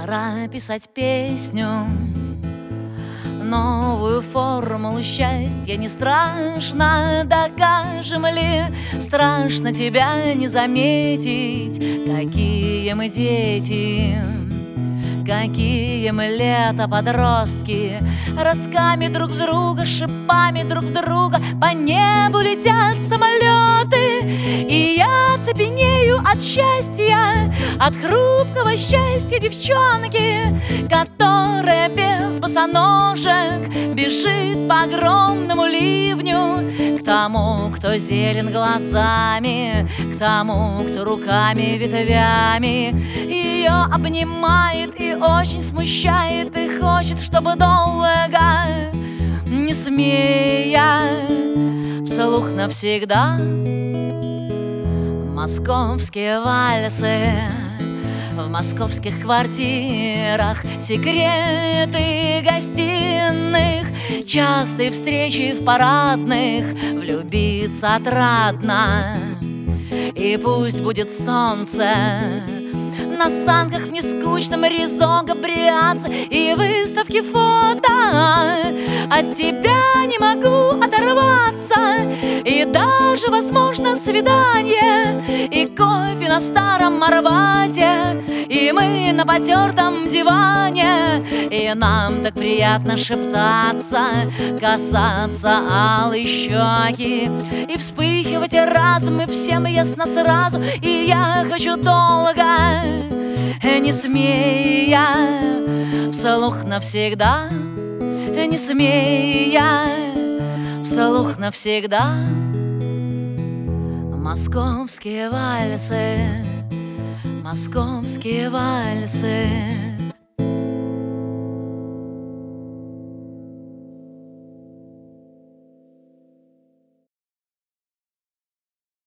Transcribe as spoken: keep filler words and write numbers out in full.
Пора писать песню, новую формулу счастья. Не страшно, докажем ли? Страшно тебя не заметить. Какие мы дети, какие мы лето подростки, ростками друг в друга, шипами друг в друга. По небу летят самолеты, и я цепенею от счастья, от хрупкого счастья девчонки, которая без босоножек бежит по огромному ливню к тому, кто зелен глазами, к тому, кто руками ветвями ее обнимает и очень смущает, и хочет, чтобы долго, не смея вслух навсегда, московские вальсы в московских квартирах, секреты гостиных, частые встречи в парадных, влюбиться отрадно. И пусть будет солнце на санках в нескучном резон Габриадзе и выставки фото. От тебя не могу оторваться, и даже, возможно, свидание, и кофе на старом Арбате, и мы на потертом диване, и нам так приятно шептаться, касаться алой щеки и вспыхивать разом, и всем ясно сразу. И я хочу долго, не смея вслух навсегда, не смея вслух навсегда, московские вальсы, московские вальсы.